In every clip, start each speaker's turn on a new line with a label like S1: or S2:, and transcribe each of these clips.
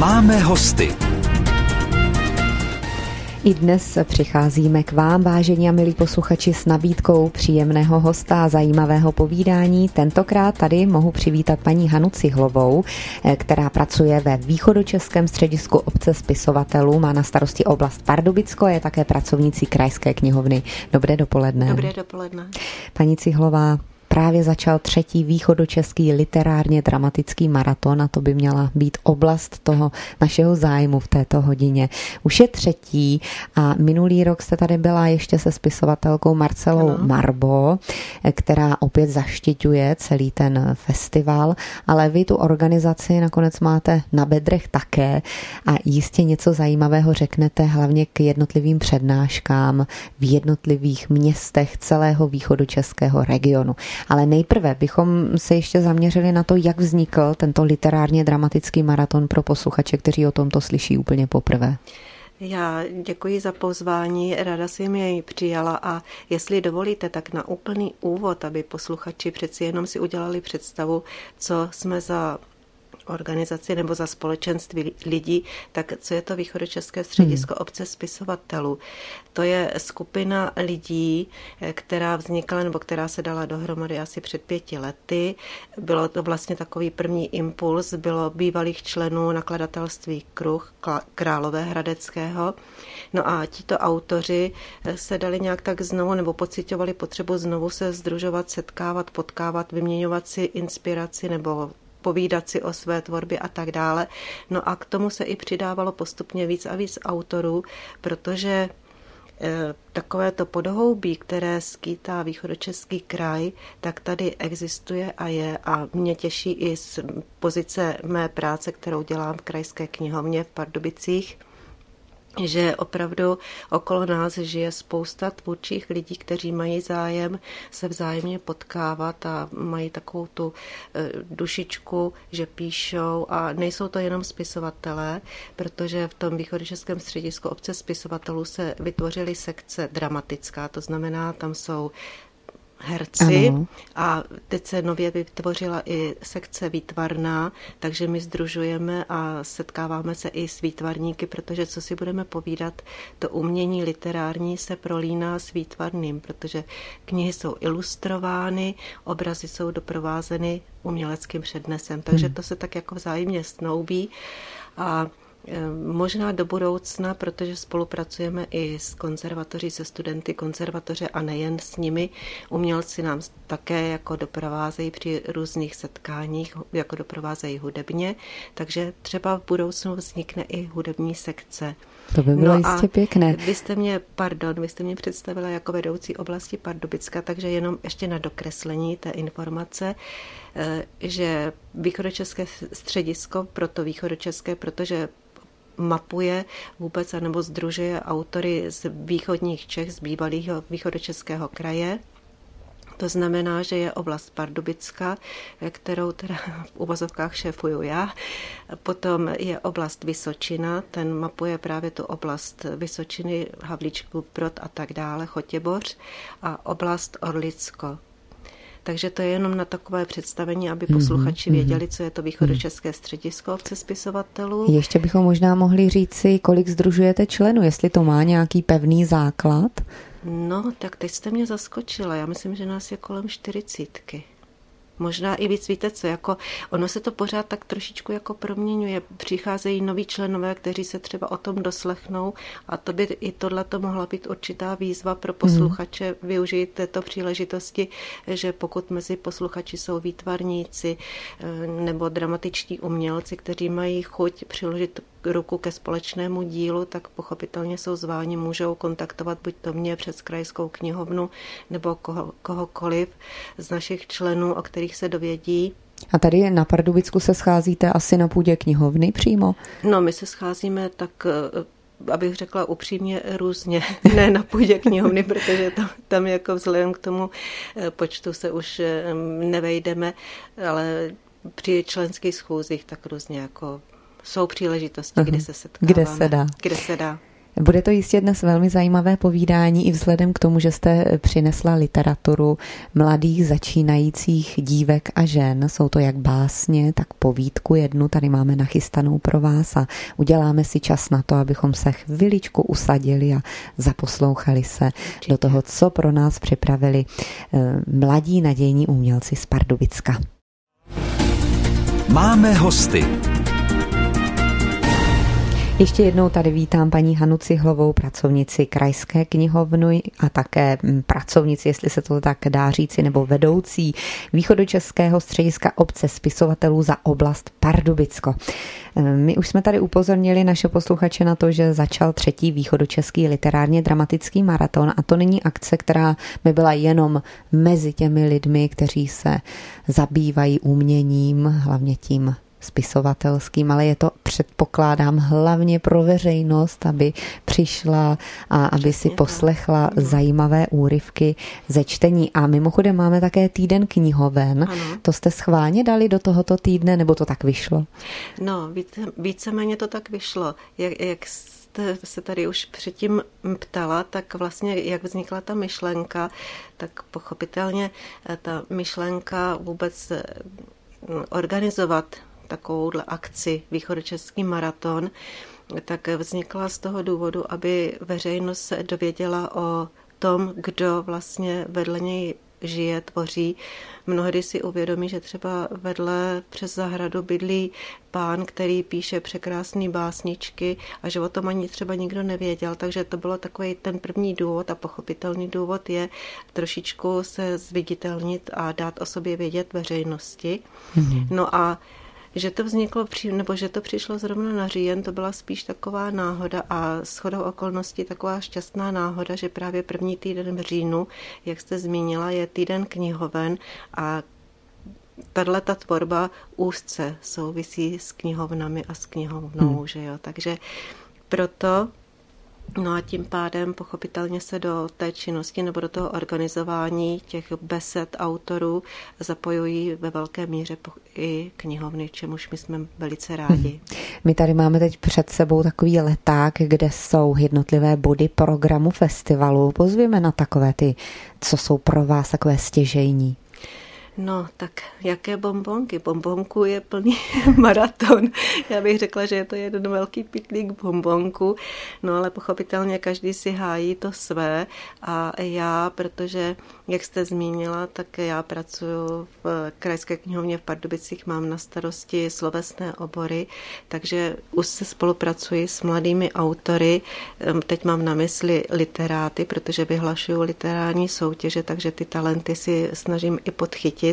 S1: Máme hosty.
S2: I dnes přicházíme k vám, vážení a milí posluchači, s nabídkou příjemného hosta a zajímavého povídání. Tentokrát tady mohu přivítat paní Hanu Cihlovou, která pracuje ve Východočeském středisku obce spisovatelů, má na starosti oblast Pardubicko, je také pracovnicí Krajské knihovny. Dobré dopoledne.
S3: Dobré dopoledne.
S2: Paní Cihlová, právě začal 3. východočeský literárně dramatický maraton a to by měla být oblast toho našeho zájmu v této hodině. Už je 3. a minulý rok jste tady byla ještě se spisovatelkou Marcelou Marbo, která opět zaštiťuje celý ten festival, ale vy tu organizaci nakonec máte na bedrech také a jistě něco zajímavého řeknete hlavně k jednotlivým přednáškám v jednotlivých městech celého východočeského regionu. Ale nejprve bychom se ještě zaměřili na to, jak vznikl tento literárně dramatický maraton pro posluchače, kteří o tomto slyší úplně poprvé.
S3: Já děkuji za pozvání, ráda jsem jej přijala a jestli dovolíte, tak na úplný úvod, aby posluchači přeci jenom si udělali představu, co jsme za organizaci nebo za společenství lidí, tak co je to Východočeské středisko obce spisovatelů. To je skupina lidí, která vznikla nebo která se dala dohromady asi před 5 lety. Bylo to vlastně takový první impuls, bylo bývalých členů nakladatelství Kruh Královéhradeckého. No a tito autoři se dali nějak tak znovu nebo pociťovali potřebu znovu se sdružovat, setkávat, potkávat, vyměňovat si inspiraci nebo povídat si o své tvorbě a tak dále. No a k tomu se i přidávalo postupně víc a víc autorů, protože takovéto podhoubí, které skýtá Východočeský kraj, tak tady existuje a je a mě těší i z pozice mé práce, kterou dělám v Krajské knihovně v Pardubicích, že opravdu okolo nás žije spousta tvůrčích lidí, kteří mají zájem se vzájemně potkávat a mají takovou tu dušičku, že píšou a nejsou to jenom spisovatelé, protože v tom Východočeském středisku obce spisovatelů se vytvořily sekce dramatická, to znamená, tam jsou herci. Ano. A teď se nově vytvořila i sekce výtvarná, takže my sdružujeme a setkáváme se i s výtvarníky, protože co si budeme povídat, to umění literární se prolíná s výtvarným, protože knihy jsou ilustrovány, obrazy jsou doprovázeny uměleckým přednesem, takže to se tak jako vzájemně snoubí a možná do budoucna, protože spolupracujeme i s konzervatoří, se studenty konzervatoře a nejen s nimi. Umělci nám také jako doprovázejí při různých setkáních, jako doprovázejí hudebně, takže třeba v budoucnu vznikne i hudební sekce.
S2: To by bylo jistě pěkné.
S3: Vy jste mě představila jako vedoucí oblasti Pardubicka, takže jenom ještě na dokreslení té informace, že Východočeské středisko, proto východočeské, protože mapuje vůbec anebo sdružuje autory z východních Čech, z bývalého Východočeského kraje. To znamená, že je oblast Pardubicka, kterou teda v uvozovkách šéfuju já. Potom je oblast Vysočina, ten mapuje právě tu oblast Vysočiny, Havlíčkův Brod a tak dále, Chotěboř a oblast Orlicko. Takže to je jenom na takové představení, aby posluchači věděli, co je to Východočeské středisko obce spisovatelů.
S2: Ještě bychom možná mohli říci, kolik sdružujete členů, jestli to má nějaký pevný základ.
S3: No, tak teď jste mě zaskočila. Já myslím, že nás je kolem 40. Možná i víc, víte co, jako ono se to pořád tak trošičku jako proměňuje. Přicházejí noví členové, kteří se třeba o tom doslechnou a to by i tohleto mohla být určitá výzva pro posluchače využít této příležitosti, že pokud mezi posluchači jsou výtvarníci nebo dramatičtí umělci, kteří mají chuť přiložit ruku ke společnému dílu, tak pochopitelně jsou zváni, můžou kontaktovat buď to mě přes Krajskou knihovnu nebo kohokoliv z našich členů, o kterých se dovědí.
S2: A tady na Pardubicku se scházíte asi na půdě knihovny přímo?
S3: No, my se scházíme tak, abych řekla upřímně, různě, ne na půdě knihovny, protože tam jako vzhledem k tomu počtu se už nevejdeme, ale při členských schůzích tak různě jako jsou příležitosti, kdy se setkáváme.
S2: Kde se dá. Bude to jistě dnes velmi zajímavé povídání i vzhledem k tomu, že jste přinesla literaturu mladých začínajících dívek a žen. Jsou to jak básně, tak povídku jednu tady máme nachystanou pro vás a uděláme si čas na to, abychom se chviličku usadili a zaposlouchali se do toho, co pro nás připravili mladí nadějní umělci z Pardubicka.
S1: Máme hosty.
S2: Ještě jednou tady vítám paní Hanu Cihlovou, pracovnici Krajské knihovny a také pracovnici, jestli se to tak dá říci, nebo vedoucí Východočeského střediska obce spisovatelů za oblast Pardubicko. My už jsme tady upozornili naše posluchače na to, že začal 3. východočeský literárně dramatický maraton a to není akce, která by byla jenom mezi těmi lidmi, kteří se zabývají uměním, hlavně tím spisovatelským, ale je to, předpokládám, hlavně pro veřejnost, aby přišla a aby si poslechla zajímavé úryvky ze čtení. A mimochodem máme také týden knihoven. Ano. To jste schválně dali do tohoto týdne, nebo to tak vyšlo?
S3: No, víceméně to tak vyšlo. Jak jste se tady už předtím ptala, tak vlastně jak vznikla ta myšlenka, tak pochopitelně ta myšlenka vůbec organizovat takovouhle akci Východočeský maraton, tak vznikla z toho důvodu, aby veřejnost se dověděla o tom, kdo vlastně vedle něj žije, tvoří. Mnohdy si uvědomí, že třeba vedle přes zahradu bydlí pán, který píše překrásné básničky a že o tom ani třeba nikdo nevěděl, takže to bylo takový ten první důvod a pochopitelný důvod je trošičku se zviditelnit a dát o sobě vědět veřejnosti. Mm-hmm. No a že to vzniklo, nebo že to přišlo zrovna na říjen, to byla spíš taková náhoda a shodou okolností taková šťastná náhoda, že právě první týden v říjnu, jak jste zmínila, je týden knihoven a tato tvorba úzce souvisí s knihovnami a s knihovnou, že jo, takže proto. No a tím pádem pochopitelně se do té činnosti nebo do toho organizování těch besed autorů zapojují ve velké míře i knihovny, čemuž my jsme velice rádi.
S2: My tady máme teď před sebou takový leták, kde jsou jednotlivé body programu festivalu. Pozvěme na takové ty, co jsou pro vás takové stěžejní.
S3: No, tak jaké bonbonky? Bonbonku je plný maraton. Já bych řekla, že je to jeden velký pytlík bonbonku, no ale pochopitelně každý si hájí to své a já, protože, jak jste zmínila, tak já pracuji v Krajské knihovně v Pardubicích, mám na starosti slovesné obory, takže už se spolupracuji s mladými autory, teď mám na mysli literáty, protože vyhlašuju literární soutěže, takže ty talenty si snažím i podchytit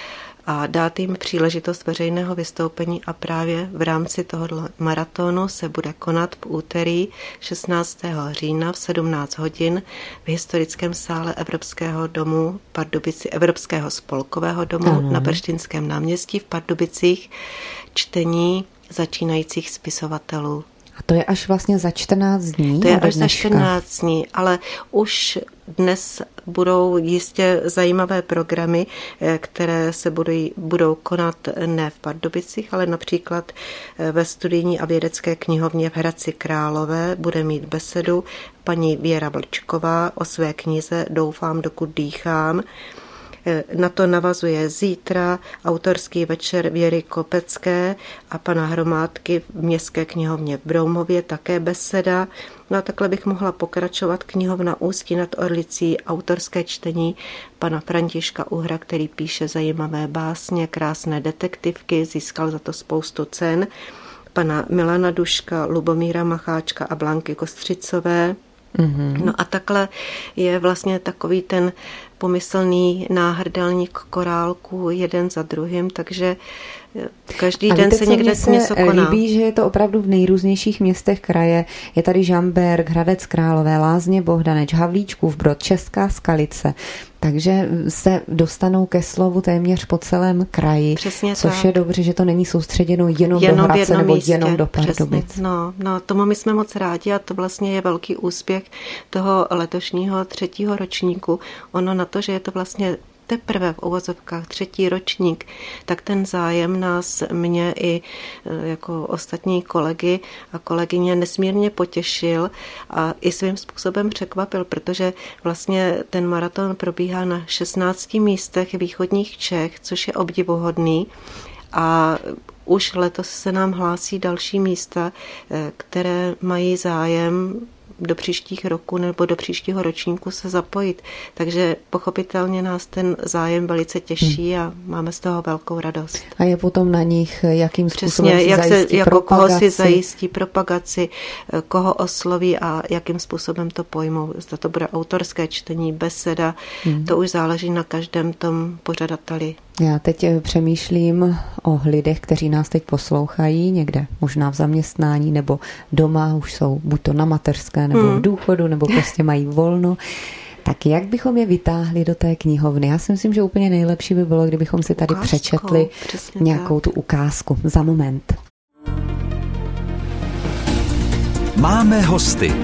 S3: a dát jim příležitost veřejného vystoupení a právě v rámci toho maratonu se bude konat v úterý 16. října v 17 hodin v historickém sále Evropského domu Pardubici, Evropského spolkového domu na Brštinském náměstí v Pardubicích čtení začínajících spisovatelů.
S2: A to je až vlastně za 14 dní?
S3: To je až za 14 dní, ale už dnes budou jistě zajímavé programy, které se budou konat ne v Pardubicích, ale například ve studijní a vědecké knihovně v Hradci Králové bude mít besedu paní Věra Vlčková o své knize Doufám, dokud dýchám. Na to navazuje zítra autorský večer Věry Kopecké a pana Hromádky v Městské knihovně v Broumově, také beseda. No a takhle bych mohla pokračovat. Knihovna Ústí nad Orlicí, autorské čtení pana Františka Uhra, který píše zajímavé básně, krásné detektivky, získal za to spoustu cen. Pana Milana Duška, Lubomíra Macháčka a Blanky Kostřicové. Mm-hmm. No a takhle je vlastně takový ten pomyslný náhrdelník korálků jeden za druhým, takže každý den se někde něco koná.
S2: Líbí, že je to opravdu v nejrůznějších městech kraje. Je tady Žamberk, Hradec Králové, Lázně Bohdaneč, Havlíčkův Brod, Česká Skalice. Takže se dostanou ke slovu téměř po celém kraji.
S3: Přesně
S2: což
S3: tak.
S2: Je dobře, že to není soustředěno jenom do Hradce nebo
S3: místě,
S2: jenom do Pardubic.
S3: No, tomu my jsme moc rádi a to vlastně je velký úspěch toho letošního 3. ročníku. Ono na to, že je to vlastně teprve v uvozovkách 3. ročník, tak ten zájem nás, mě i jako ostatní kolegy a kolegyně nesmírně potěšil a i svým způsobem překvapil, protože vlastně ten maraton probíhá na 16 místech východních Čech, což je obdivuhodný. A už letos se nám hlásí další místa, které mají zájem do příštích roku nebo do příštího ročníku se zapojit. Takže pochopitelně nás ten zájem velice těší a máme z toho velkou radost.
S2: A je potom na nich, jakým způsobem
S3: přesně,
S2: si zajistí
S3: jako
S2: propagaci.
S3: Koho si zajistí propagaci, koho osloví a jakým způsobem to pojmou. Zda to bude autorské čtení, beseda, to už záleží na každém tom pořadateli.
S2: Já teď přemýšlím o lidech, kteří nás teď poslouchají někde, možná v zaměstnání nebo doma, už jsou buď to na mateřské, nebo v důchodu, nebo prostě mají volno. Tak jak bychom je vytáhli do té knihovny? Já si myslím, že úplně nejlepší by bylo, kdybychom si tady přečetli nějakou tu ukázku. Za moment.
S1: Máme hosty.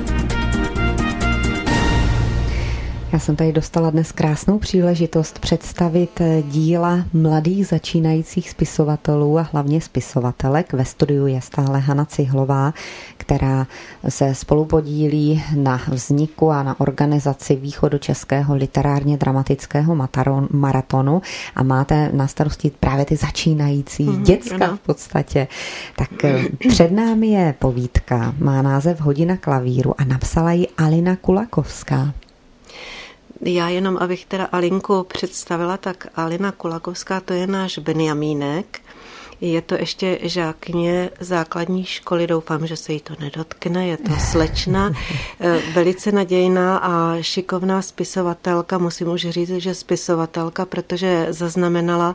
S2: Já jsem tady dostala dnes krásnou příležitost představit díla mladých začínajících spisovatelů a hlavně spisovatelek. Ve studiu je stále Hana Cihlová, která se spolupodílí na vzniku a na organizaci Východočeského literárně dramatického maratonu a máte na starosti právě ty začínající děcka v podstatě. Tak před námi je povídka, má název Hodina klavíru a napsala ji Alina Kulakovská.
S3: Já jenom, abych teda Alinku představila, tak Alina Kulakovská, to je náš Benjamínek. Je to ještě žákyně základní školy, doufám, že se jí to nedotkne, je to slečna, velice nadějná a šikovná spisovatelka, musím už říct, že spisovatelka, protože zaznamenala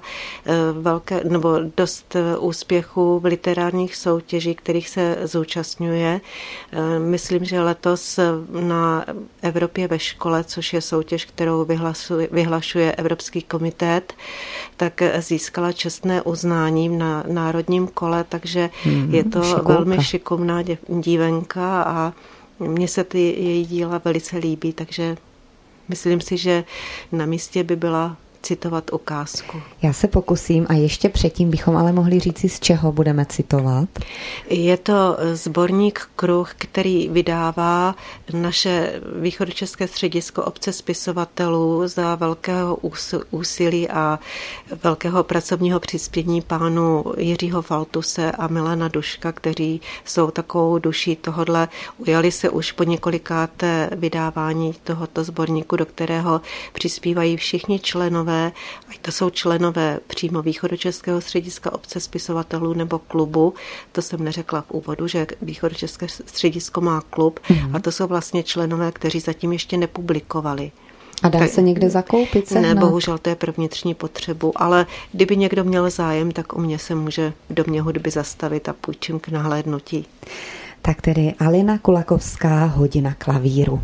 S3: dost úspěchů v literárních soutěžích, kterých se zúčastňuje. Myslím, že letos na Evropě ve škole, což je soutěž, kterou vyhlašuje Evropský komitét, tak získala čestné uznání na národním kole, takže je to velmi šikovná dívenka a mně se ty její díla velice líbí, takže myslím si, že na místě by byla citovat ukázku.
S2: Já se pokusím a ještě předtím bychom ale mohli říci, z čeho budeme citovat.
S3: Je to sborník Kruh, který vydává naše Východočeské středisko obce spisovatelů za velkého úsilí a velkého pracovního přispění pánů Jiřího Faltuse a Milana Duška, kteří jsou takovou duší tohodle. Ujali se už po několikáté vydávání tohoto sborníku, do kterého přispívají všichni členové, ať to jsou členové přímo Východočeského střediska obce spisovatelů nebo klubu. To jsem neřekla v úvodu, že Východočeské středisko má klub a to jsou vlastně členové, kteří zatím ještě nepublikovali.
S2: A dá se někde zakoupit?
S3: Ne, bohužel to je pro vnitřní potřebu, ale kdyby někdo měl zájem, tak u mě se může v Domě hudby zastavit a půjčím k nahlédnutí.
S2: Tak tedy Alina Kulakovská, Hodina klavíru.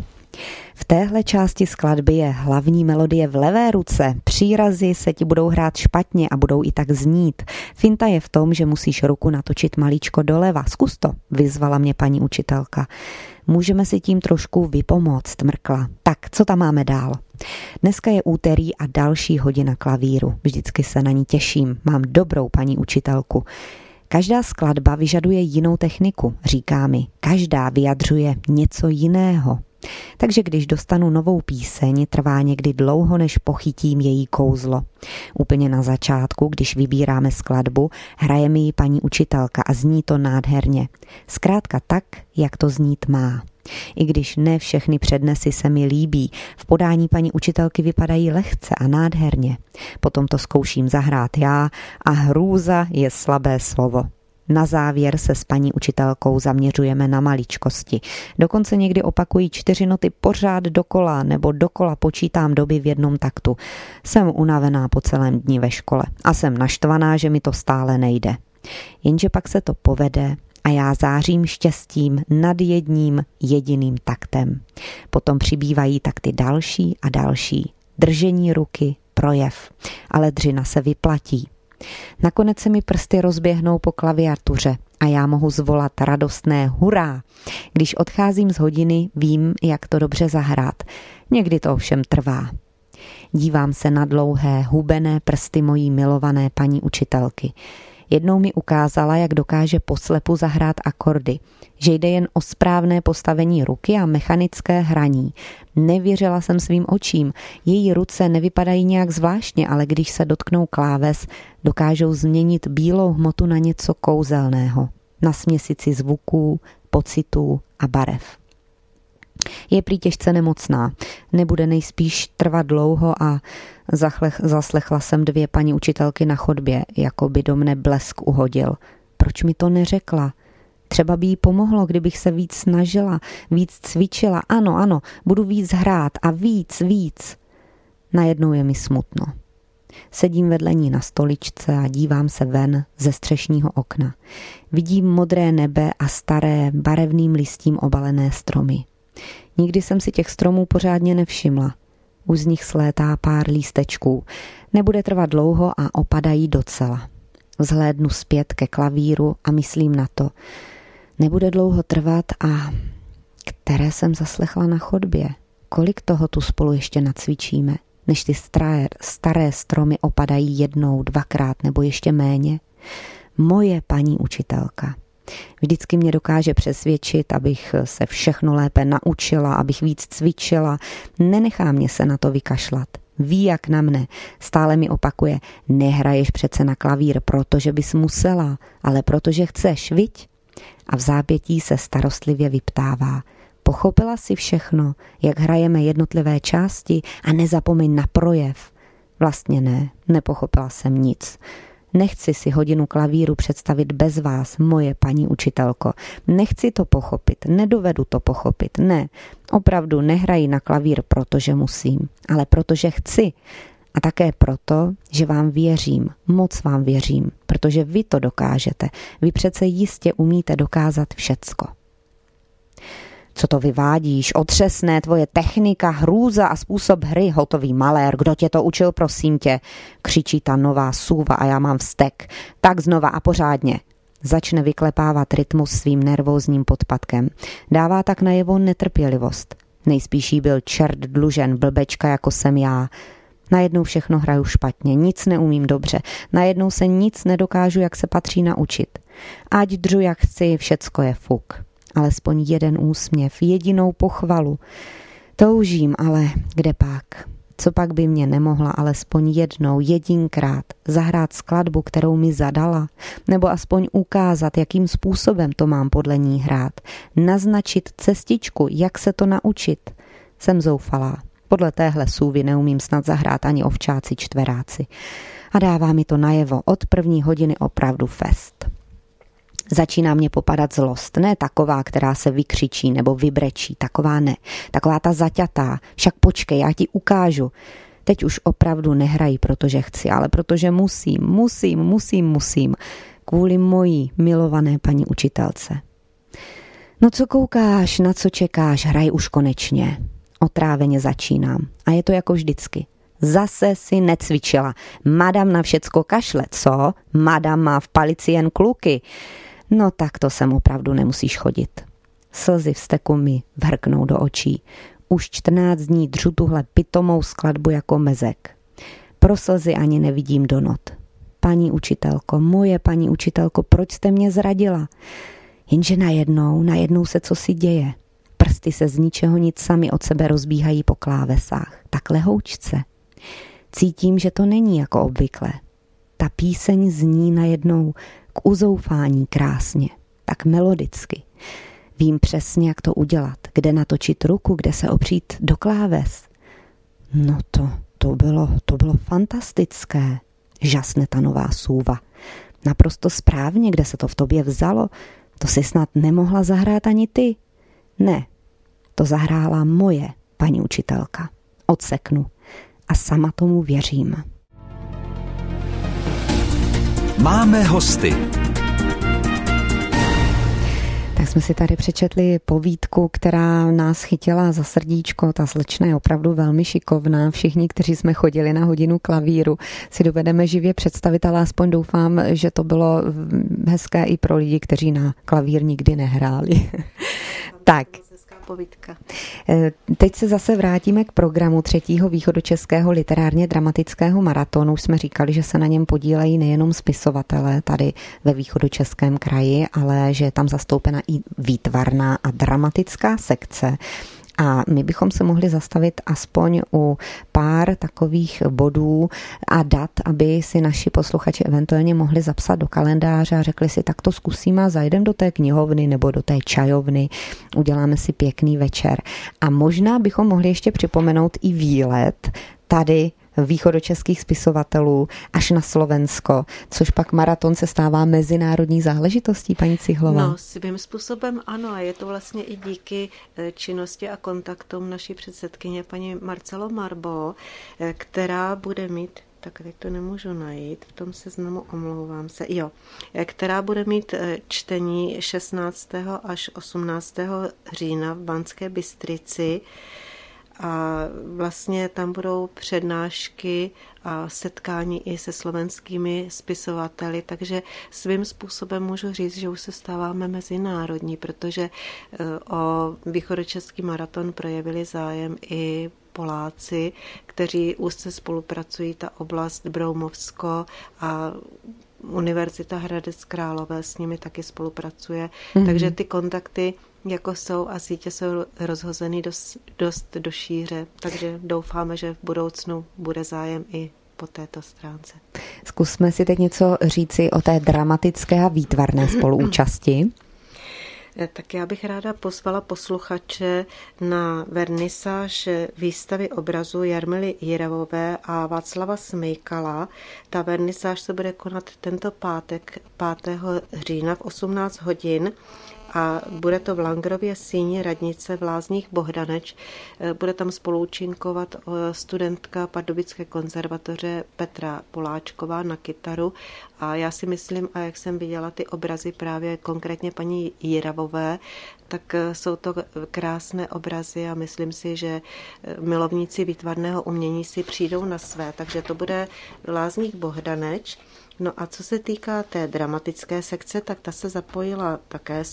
S2: V téhle části skladby je hlavní melodie v levé ruce, přírazy se ti budou hrát špatně a budou i tak znít. Finta je v tom, že musíš ruku natočit malíčko doleva. Zkus to, vyzvala mě paní učitelka. Můžeme si tím trošku vypomoct, mrkla. Tak, co tam máme dál? Dneska je úterý a další hodina klavíru. Vždycky se na ní těším, mám dobrou paní učitelku. Každá skladba vyžaduje jinou techniku, říká mi. Každá vyjadřuje něco jiného. Takže když dostanu novou píseň, trvá někdy dlouho, než pochytím její kouzlo. Úplně na začátku, když vybíráme skladbu, hraje mi ji paní učitelka a zní to nádherně. Zkrátka tak, jak to znít má. I když ne všechny přednesy se mi líbí, v podání paní učitelky vypadají lehce a nádherně. Potom to zkouším zahrát já a hrůza je slabé slovo. Na závěr se s paní učitelkou zaměřujeme na maličkosti. Dokonce někdy opakují 4 noty pořád dokola nebo dokola počítám doby v jednom taktu. Jsem unavená po celém dni ve škole a jsem naštvaná, že mi to stále nejde. Jenže pak se to povede a já zářím štěstím nad jedním jediným taktem. Potom přibývají takty další a další. Držení ruky, projev. Ale dřina se vyplatí. Nakonec se mi prsty rozběhnou po klaviatuře a já mohu zvolat radostné hurá. Když odcházím z hodiny, vím, jak to dobře zahrát. Někdy to ovšem trvá. Dívám se na dlouhé, hubené prsty mojí milované paní učitelky. Jednou mi ukázala, jak dokáže poslepu zahrát akordy, že jde jen o správné postavení ruky a mechanické hraní. Nevěřila jsem svým očím. Její ruce nevypadají nějak zvláštně, ale když se dotknou kláves, dokážou změnit bílou hmotu na něco kouzelného, na směsici zvuků, pocitů a barev. Je prý těžce nemocná, nebude nejspíš trvat dlouho a zaslechla jsem 2 paní učitelky na chodbě, jako by do mne blesk uhodil. Proč mi to neřekla? Třeba by jí pomohlo, kdybych se víc snažila, víc cvičila. Ano, budu víc hrát a víc. Najednou je mi smutno. Sedím vedle ní na stoličce a dívám se ven ze střešního okna. Vidím modré nebe a staré, barevným listím obalené stromy. Nikdy jsem si těch stromů pořádně nevšimla. Už z nich slétá pár lístečků. Nebude trvat dlouho a opadají docela. Vzhlédnu zpět ke klavíru a myslím na to. Nebude dlouho trvat a které jsem zaslechla na chodbě. Kolik toho tu spolu ještě nacvičíme, než ty staré stromy opadají 1, 2krát nebo ještě méně? Moje paní učitelka. Vždycky mě dokáže přesvědčit, abych se všechno lépe naučila, abych víc cvičila. Nenechá mě se na to vykašlat. Ví jak na mne. Stále mi opakuje, nehraješ přece na klavír, protože bys musela, ale protože chceš, viď? A v zápětí se starostlivě vyptává. Pochopila si všechno, jak hrajeme jednotlivé části a nezapomeň na projev. Vlastně ne, nepochopila jsem nic. Nechci si hodinu klavíru představit bez vás, moje paní učitelko. Nechci to pochopit, nedovedu to pochopit, ne. Opravdu nehraji na klavír, protože musím, ale protože chci. A také proto, že vám věřím, moc vám věřím, protože vy to dokážete. Vy přece jistě umíte dokázat všecko. Co to vyvádíš? Otřesné tvoje technika, hrůza a způsob hry, hotový malér. Kdo tě to učil, prosím tě? Křičí ta nová sůva a já mám vztek. Tak znova a pořádně. Začne vyklepávat rytmus svým nervózním podpatkem. Dává tak najevo netrpělivost. Nejspíš jí byl čert dlužen, blbečka jako jsem já. Najednou všechno hraju špatně, nic neumím dobře. Najednou se nic nedokážu, jak se patří naučit. Ať dřu jak chci, všecko je fuk. Alespoň jeden úsměv, jedinou pochvalu. Toužím, ale kde pak? Co pak by mě nemohla alespoň jednou, jedinkrát zahrát skladbu, kterou mi zadala? Nebo aspoň ukázat, jakým způsobem to mám podle ní hrát? Naznačit cestičku, jak se to naučit? Jsem zoufalá. Podle téhle sůvy neumím snad zahrát ani ovčáci čtveráci. A dává mi to najevo od 1. hodiny opravdu fest. Začíná mě popadat zlost, ne taková, která se vykřičí nebo vybrečí, taková ne, taková ta zaťatá, však počkej, já ti ukážu. Teď už opravdu nehrají, protože chci, ale protože musím, kvůli mojí milované paní učitelce. No co koukáš, na co čekáš, hraj už konečně. Otráveně začínám a je to jako vždycky. Zase si necvičila. Madam na všecko kašle, co? Madam má v palici jen kluky. No tak to sem opravdu nemusíš chodit. Slzy vzteku mi vhrknou do očí. Už 14 dní dřu tuhle pitomou skladbu jako mezek. Pro slzy ani nevidím do not. Paní učitelko, moje paní učitelko, proč jste mě zradila? Jenže najednou se cosi děje. Prsty se z ničeho nic sami od sebe rozbíhají po klávesách. Tak lehoučce. Cítím, že to není jako obvykle. Ta píseň zní najednou k uzoufání krásně, tak melodicky. Vím přesně, jak to udělat, kde natočit ruku, kde se opřít do kláves. No to bylo fantastické, žasne ta nová sůva. Naprosto správně, kde se to v tobě vzalo, to si snad nemohla zahrát ani ty. Ne, to zahrála moje paní učitelka. Odseknu. A sama tomu věřím.
S1: Máme hosty.
S2: Tak jsme si tady přečetli povídku, která nás chytila za srdíčko. Ta slečna je opravdu velmi šikovná. Všichni, kteří jsme chodili na hodinu klavíru, si dovedeme živě představit, ale aspoň doufám, že to bylo hezké i pro lidi, kteří na klavír nikdy nehráli. Tak.
S3: povídka.
S2: Teď se zase vrátíme k programu 3. východočeského literárně dramatického maratonu. Už jsme říkali, že se na něm podílejí nejenom spisovatelé tady ve východočeském kraji, ale že je tam zastoupena i výtvarná a dramatická sekce. A my bychom se mohli zastavit aspoň u pár takových bodů a dat, aby si naši posluchači eventuálně mohli zapsat do kalendáře a řekli si, tak to zkusíme a zajdeme do té knihovny nebo do té čajovny, uděláme si pěkný večer. A možná bychom mohli ještě připomenout i výlet tady východočeských spisovatelů až na Slovensko, což pak maraton se stává mezinárodní záležitostí, paní Cihlová.
S3: No, svým způsobem ano, a je to vlastně i díky činnosti a kontaktům naší předsedkyně paní Marcelo Marbo, která bude mít, tak teď to nemůžu najít, v tom seznamu omlouvám se, která bude mít čtení 16. až 18. října v Banské Bystrici. A vlastně tam budou přednášky a setkání i se slovenskými spisovateli, takže svým způsobem můžu říct, že už se stáváme mezinárodní, protože o východočeský maraton projevili zájem i Poláci, kteří úzce spolupracují, ta oblast Broumovsko a Univerzita Hradec Králové s nimi taky spolupracuje, takže ty kontakty jako jsou a sítě jsou rozhozeny dost do šíře, takže doufáme, že v budoucnu bude zájem i po této stránce.
S2: Zkusme si teď něco říci o té dramatické a výtvarné spoluúčasti.
S3: Tak já bych ráda pozvala posluchače na vernisáž výstavy obrazu Jarmily Jiravové a Václava Smejkala. Ta vernisáž se bude konat tento pátek 5. října v 18 hodin. A bude to v Langrově síni radnice v Lázních Bohdaneč. Bude tam spoluúčinkovat studentka Pardubické konzervatoře Petra Poláčková na kytaru. A já si myslím, a jak jsem viděla ty obrazy právě konkrétně paní Jiravové, tak jsou to krásné obrazy a myslím si, že milovníci výtvarného umění si přijdou na své. Takže to bude Lázních Bohdaneč. No a co se týká té dramatické sekce, tak ta se zapojila také,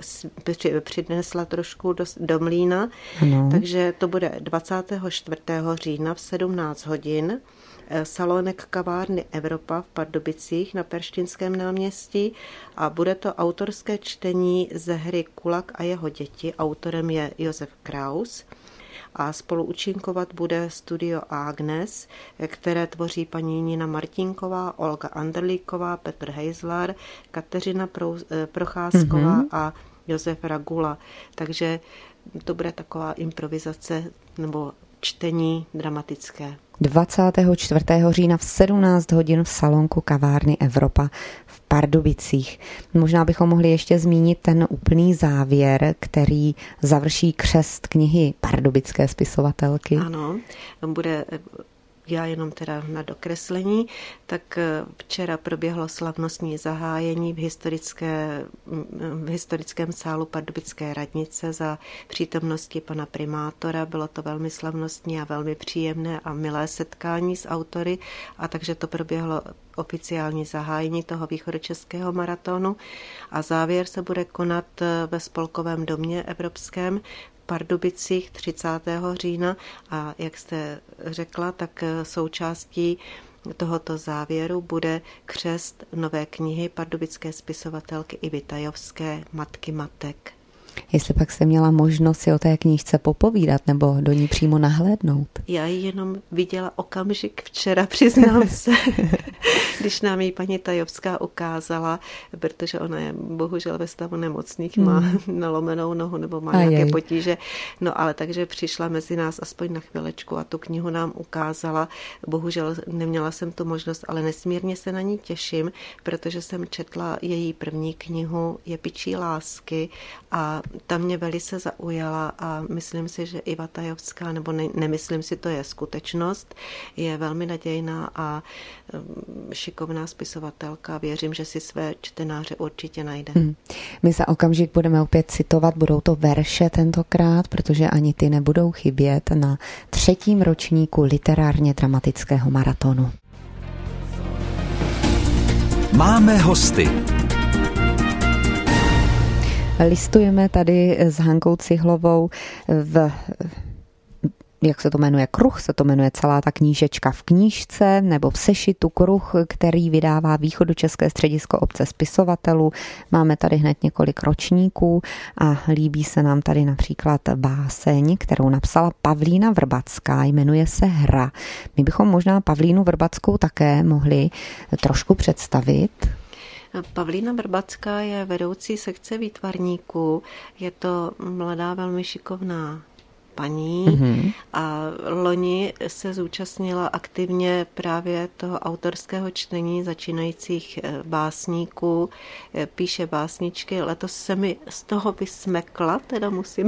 S3: přinesla trošku do mlýna, takže to bude 24. října v 17 hodin. Salonek kavárny Evropa v Pardubicích na Perštinském náměstí a bude to autorské čtení ze hry Kulak a jeho děti. Autorem je Josef Kraus. A spoluúčinkovat bude Studio Agnes, které tvoří paní Nina Martinková, Olga Anderlíková, Petr Hejzlar, Kateřina Procházková a Josef Ragula. Takže to bude taková improvizace nebo čtení dramatické.
S2: 24. října v 17 hodin v salonku kavárny Evropa v Pardubicích. Možná bychom mohli ještě zmínit ten úplný závěr, který završí křest knihy pardubické spisovatelky.
S3: Ano, bude... Já jenom teda na dokreslení, tak včera proběhlo slavnostní zahájení v historickém sálu Pardubické radnice za přítomnosti pana primátora. Bylo to velmi slavnostní a velmi příjemné a milé setkání s autory, a takže to proběhlo oficiální zahájení toho východočeského maratonu a závěr se bude konat ve Spolkovém domě evropském Pardubicích 30. října a jak jste řekla, tak součástí tohoto závěru bude křest nové knihy pardubické spisovatelky Ivy Tajovské Matky matek.
S2: Jestli pak jste měla možnost si o té knížce popovídat nebo do ní přímo nahlédnout?
S3: Já ji jenom viděla okamžik včera, přiznám se, když nám ji paní Tajovská ukázala, protože ona je bohužel ve stavu nemocných, má nalomenou nohu nebo má nějaké potíže. No ale takže přišla mezi nás aspoň na chvilečku a tu knihu nám ukázala. Bohužel neměla jsem tu možnost, ale nesmírně se na ní těším, protože jsem četla její první knihu Jepičí lásky a ta mě velice zaujala a myslím si, že Iva Tajovská, nebo nemyslím si, to je skutečnost, je velmi nadějná a šikovná spisovatelka. Věřím, že si své čtenáře určitě najde.
S2: My za okamžik budeme opět citovat, budou to verše tentokrát, protože ani ty nebudou chybět na 3. ročníku literárně dramatického maratonu.
S1: Máme hosty.
S2: Listujeme tady s Hankou Cihlovou jak se to jmenuje, Kruh se to jmenuje celá ta knížečka, v knížce nebo v sešitu Kruh, který vydává Východočeské středisko obce spisovatelů. Máme tady hned několik ročníků a líbí se nám tady například báseň, kterou napsala Pavlína Vrbacká, jmenuje se Hra. My bychom možná Pavlínu Vrbackou také mohli trošku představit.
S3: Pavlína Vrbacká je vedoucí sekce výtvarníků, je to mladá, velmi šikovná paní a loni se zúčastnila aktivně právě toho autorského čtení začínajících básníků, píše básničky. Letos se mi z toho vysmekla, teda musím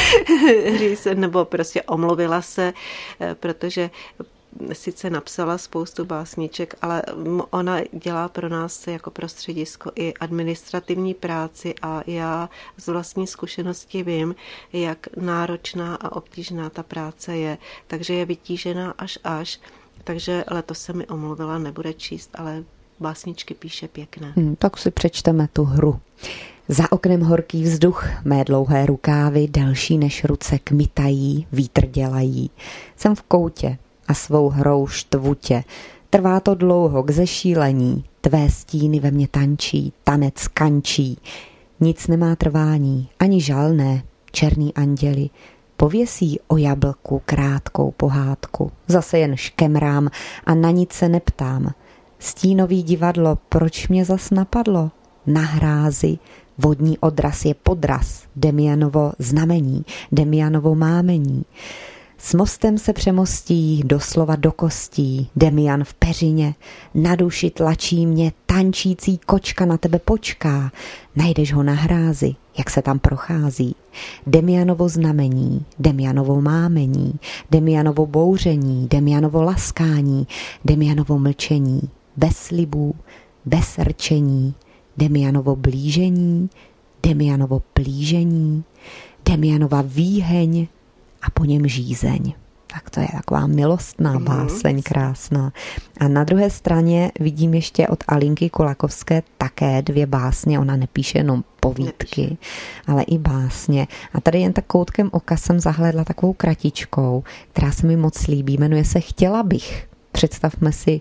S3: říct, nebo prostě omluvila se, protože sice napsala spoustu básniček, ale ona dělá pro nás jako prostředisko i administrativní práci a já z vlastní zkušenosti vím, jak náročná a obtížná ta práce je. Takže je vytížená až. Takže letos se mi omluvila, nebude číst, ale básničky píše pěkné.
S2: Tak si přečteme tu Hru. Za oknem horký vzduch, mé dlouhé rukávy, delší než ruce kmitají, vítr dělají. Jsem v koutě a svou hrou štvu tě. Trvá to dlouho k zešílení, tvé stíny ve mně tančí, tanec kančí. Nic nemá trvání, ani žalné, černý anděli. Pověsí o jablku krátkou pohádku. Zase jen škemrám a na nic se neptám. Stínový divadlo, proč mě zas napadlo? Na hrázi, vodní odraz je podraz, Demianovo znamení, Demianovo mámení. S mostem se přemostí, doslova do kostí, Demian v peřině, na duši tlačí mě, tančící kočka na tebe počká, najdeš ho na hrázi, jak se tam prochází. Demianovo znamení, Demianovo mámení, Demianovo bouření, Demianovo laskání, Demianovo mlčení, bez slibů, bez rčení, Demianovo blížení, Demianovo plížení, Demianova výheň, a po něm žízeň. Tak to je taková milostná báseň, krásná. A na druhé straně vidím ještě od Alinky Kulakovské také 2 básně. Ona nepíše jenom povídky, ale i básně. A tady jen tak koutkem oka jsem zahlédla takovou kratičkou, která se mi moc líbí. Jmenuje se Chtěla bych. Představme si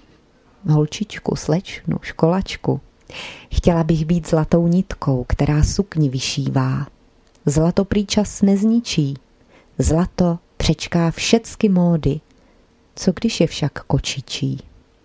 S2: holčičku, slečnu, školačku. Chtěla bych být zlatou nitkou, která sukni vyšívá. Zlato prý čas nezničí. Zlato přečká všecky módy. Co když je však kočičí?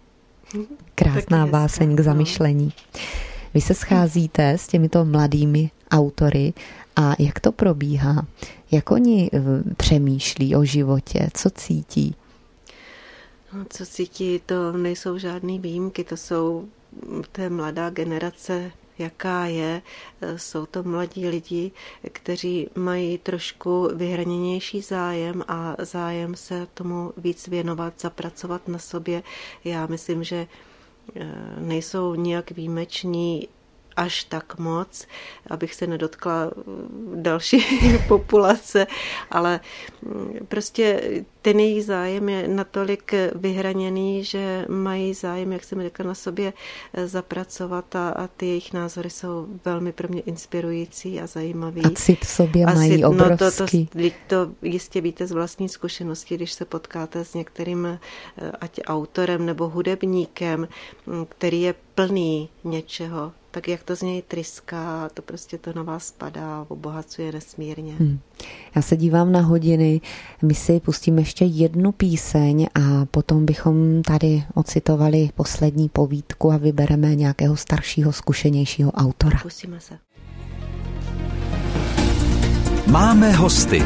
S2: Krásná báseň k zamyšlení. Vy se scházíte s těmito mladými autory a jak to probíhá? Jak oni přemýšlí o životě? Co cítí?
S3: No, co cítí, to nejsou žádný výjimky, to je mladá generace, jaká je. Jsou to mladí lidi, kteří mají trošku vyhraněnější zájem a zájem se tomu víc věnovat, zapracovat na sobě. Já myslím, že nejsou nijak výjimeční až tak moc, abych se nedotkla další populace, ale prostě ten jejich zájem je natolik vyhraněný, že mají zájem, jak jsem řekla, na sobě zapracovat a ty jejich názory jsou velmi pro mě inspirující a zajímavý.
S2: A cit v sobě mají obrovský.
S3: To jistě víte z vlastní zkušenosti, když se potkáte s některým ať autorem nebo hudebníkem, který je plný něčeho, tak jak to z něj tryská, to prostě to na vás spadá, obohacuje nesmírně.
S2: Já se dívám na hodiny, my si pustíme ještě jednu píseň a potom bychom tady ocitovali poslední povídku a vybereme nějakého staršího, zkušenějšího autora.
S3: Pustíme se.
S1: Máme hosty.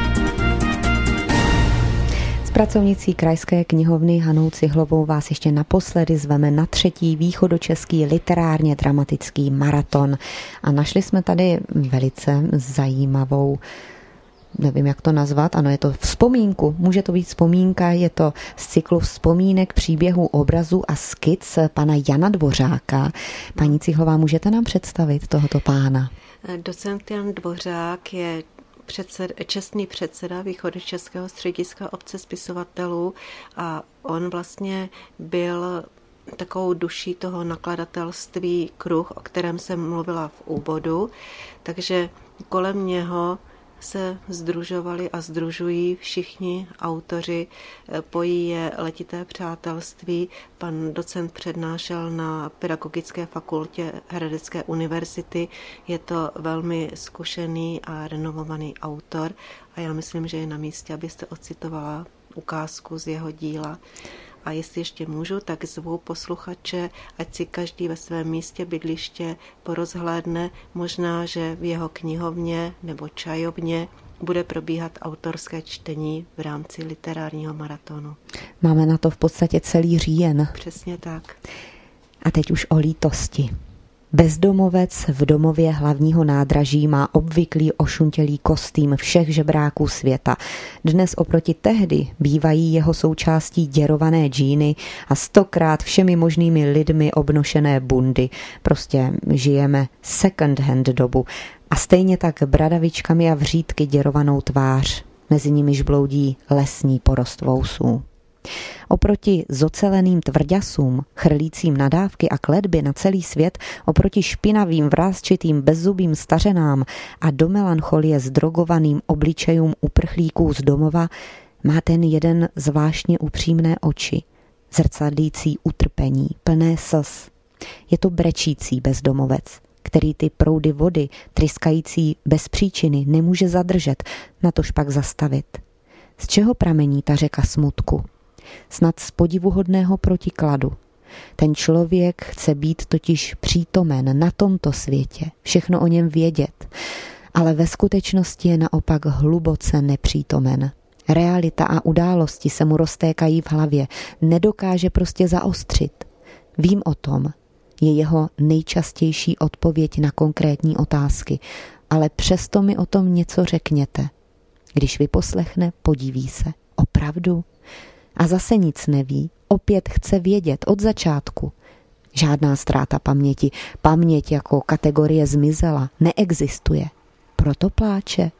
S2: Pracovnicí Krajské knihovny Hanou Cihlovou vás ještě naposledy zveme na 3. východočeský literárně dramatický maraton. A našli jsme tady velice zajímavou, nevím, jak to nazvat, ano, je to vzpomínku, může to být vzpomínka, je to z cyklu vzpomínek, příběhů, obrazů a skic pana Jana Dvořáka. Paní Cihlová, můžete nám představit tohoto pána?
S3: Docent Jan Dvořák je čestný předseda Východočeského střediska obce spisovatelů a on vlastně byl takovou duší toho nakladatelství Kruh, o kterém jsem mluvila v úvodu, takže kolem něho se sdružovali a sdružují všichni autoři, pojí je letité přátelství. Pan docent přednášel na Pedagogické fakultě Hradecké univerzity. Je to velmi zkušený a renomovaný autor a já myslím, že je na místě, abyste ocitovala ukázku z jeho díla. A jestli ještě můžu, tak zvu posluchače, ať si každý ve svém místě bydliště porozhlédne, možná, že v jeho knihovně nebo čajovně bude probíhat autorské čtení v rámci literárního maratonu.
S2: Máme na to v podstatě celý říjen.
S3: Přesně tak.
S2: A teď už o lítosti. Bezdomovec v domově hlavního nádraží má obvyklý ošuntělý kostým všech žebráků světa. Dnes oproti tehdy bývají jeho součástí děrované džíny a 100krát všemi možnými lidmi obnošené bundy. Prostě žijeme second hand dobu. A stejně tak bradavičkami a vřídky děrovanou tvář. Mezi nimiž bloudí lesní porost vousů. Oproti zoceleným tvrďasům, chrlícím nadávky a kletby na celý svět, oproti špinavým, vrásčitým, bezzubým stařenám a do melancholie zdrogovaným obličejům uprchlíků z domova, má ten jeden zvláštně upřímné oči, zrcadlící utrpení, plné slz. Je to brečící bezdomovec, který ty proudy vody, tryskající bez příčiny, nemůže zadržet, natož pak zastavit. Z čeho pramení ta řeka smutku? Snad z podivuhodného protikladu. Ten člověk chce být totiž přítomen na tomto světě, všechno o něm vědět, ale ve skutečnosti je naopak hluboce nepřítomen. Realita a události se mu roztékají v hlavě, nedokáže prostě zaostřit. Vím o tom, je jeho nejčastější odpověď na konkrétní otázky, ale přesto mi o tom něco řekněte. Když vyposlechne, podiví se. Opravdu? A zase nic neví, opět chce vědět od začátku. Žádná ztráta paměti, paměť jako kategorie zmizela, neexistuje. Proto pláče.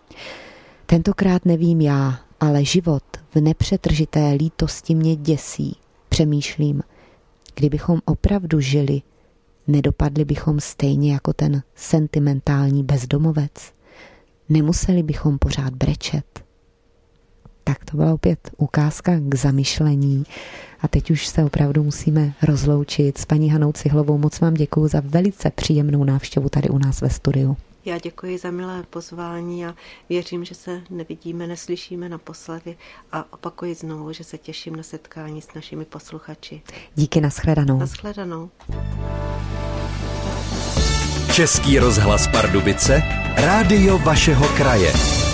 S2: Tentokrát nevím já, ale život v nepřetržité lítosti mě děsí. Přemýšlím, kdybychom opravdu žili, nedopadli bychom stejně jako ten sentimentální bezdomovec. Nemuseli bychom pořád brečet. Tak to byla opět ukázka k zamyšlení. A teď už se opravdu musíme rozloučit s paní Hanou Cihlovou. Moc vám děkuju za velice příjemnou návštěvu tady u nás ve studiu.
S3: Já děkuji za milé pozvání a věřím, že se nevidíme, neslyšíme naposledy a opakuji znovu, že se těším na setkání s našimi posluchači.
S2: Díky, nashledanou.
S3: Nashledanou.
S1: Český rozhlas Pardubice, rádio vašeho kraje.